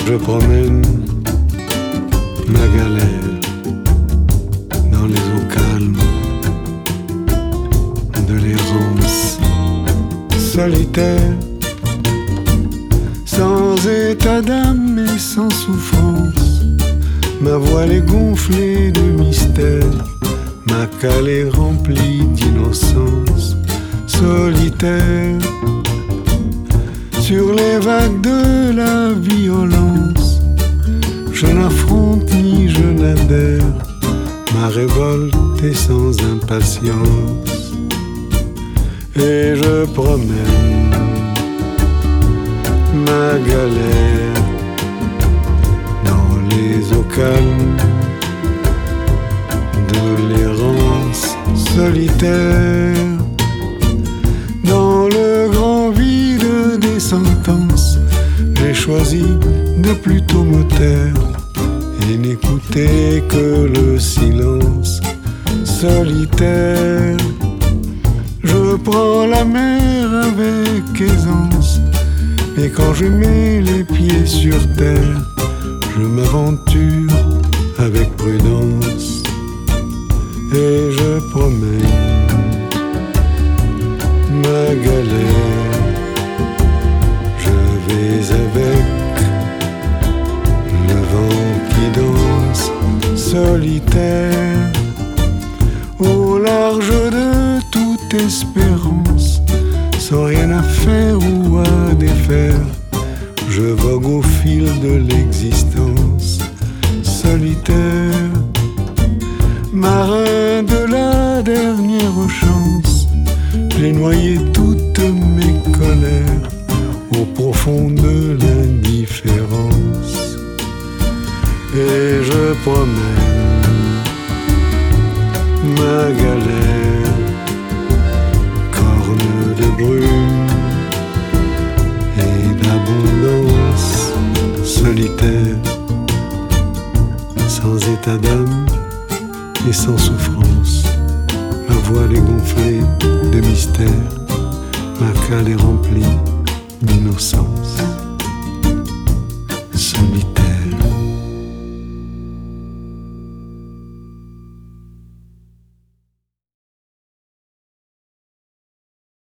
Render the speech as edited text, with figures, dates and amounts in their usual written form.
Je promène ma galère dans les eaux calmes de l'errance solitaire, sans état d'âme et sans souffrance. Ma voile est gonflée de mystère, ma cale est remplie d'innocence solitaire. Sur les vagues de la violence, je n'affronte ni je n'adhère, ma révolte est sans impatience. Et je promène ma galère dans les eaux calmes de l'errance solitaire. Dans le grand vide des sentences, j'ai choisi de plutôt me taire et n'écouter que le silence solitaire. Je prends la mer avec aisance, mais quand je mets les pieds sur terre, je m'aventure avec prudence. Et je promène ma galère, je vais avec le vent qui danse solitaire au large de toute espérance, sans rien à faire ou à défaire. Je vogue au fil de l'existence solitaire, marin de la dernière chance. J'ai noyé toutes mes colères au profond de l'indifférence. Et je promène ma galère, corne de brume et d'abondance solitaire, sans état d'âme et sans souffrance. Ma voile est gonflée de mystère, ma cale est remplie d'innocence.